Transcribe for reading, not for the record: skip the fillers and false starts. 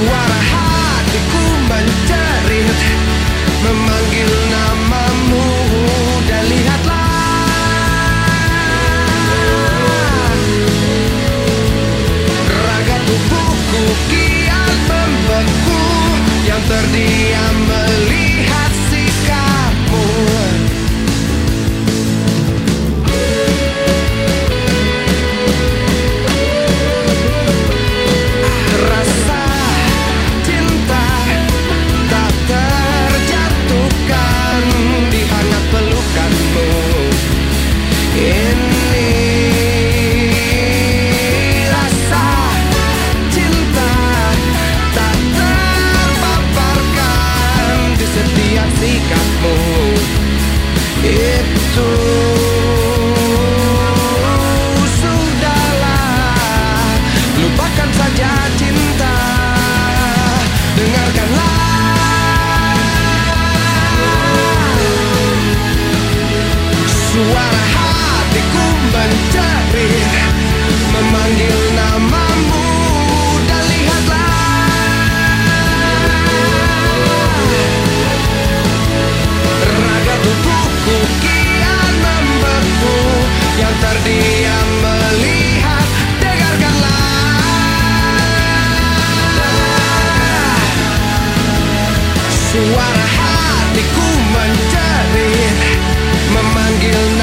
Suara hatiku menjerit, memanggil namamu. Dan lihatlah, raga tubuhku kian membeku, yang terdiam melihat sikapmu. Rasa cinta tak terjatuhkan di hangat pelukanmu. Ini rasa cinta tak terpaparkan di setiap sikapmu. Itu sudahlah, lupakan saja cinta. Dengarkanlah, suara hatiku menjerit, memanggil namamu. Dan lihatlah, raga tubuhku kian membeku, yang terdiam melihat. Dengarkanlah, suara hatiku menjerit, memanggil